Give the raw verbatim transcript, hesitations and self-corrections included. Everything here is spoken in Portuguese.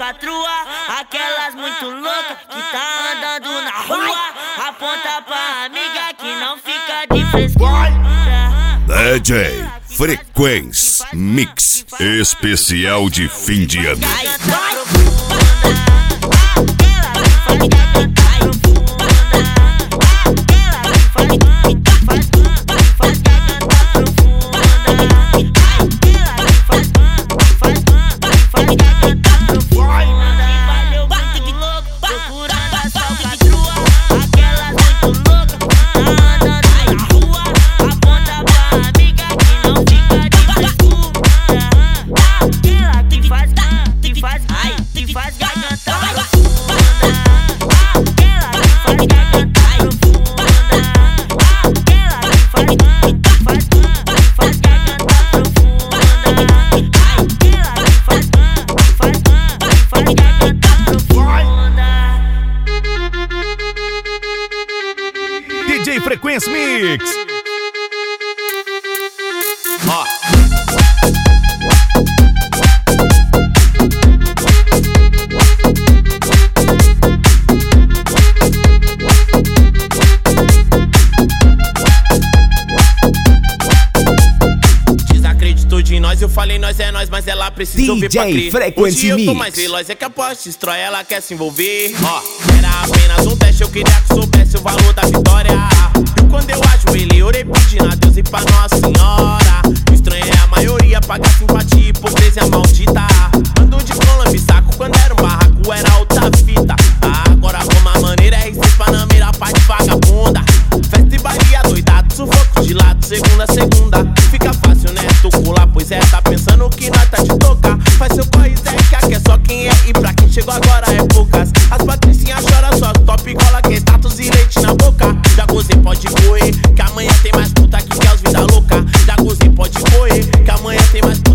falcatrua, aquelas muito loucas que tá andando na rua. Aponta pra amiga que não fica de frescura. D J Frequência Mix especial de fim de ano. D J Frequência Mix. Ó. Desacreditou de nós, eu falei nós é nós, mas ela precisa ouvir pra crer. Frequência Hoje eu tô Mix. mais veloz, é que a poste destrói, ela quer se envolver. Ó, era apenas um teste, eu queria que soubesse o valor da vitória. E quando eu ajoelhei, orei pedindo a Deus e pra Nossa Senhora. O estranho é a maioria, paga simpatia, hipocrisia maldita. Ando de colombo e saco, quando era um barraco era outra fita. Ah, agora como a maneira é receita Panamera, parte vagabunda. Festa e baile doidado, sufoco de lado, segunda a segunda. Fica fácil, né, tu pular, pois é, tá pensando que nós tá de tocar. Faz seu corre, Zé, que é só quem é, e pra quem chegou agora é poucas. As patricinhas choram, só top cola, que é status e leite na boca. Já gozei, pode correr, que amanhã tem mais puta que quer os vida louca. Já gozei, pode correr, que amanhã tem mais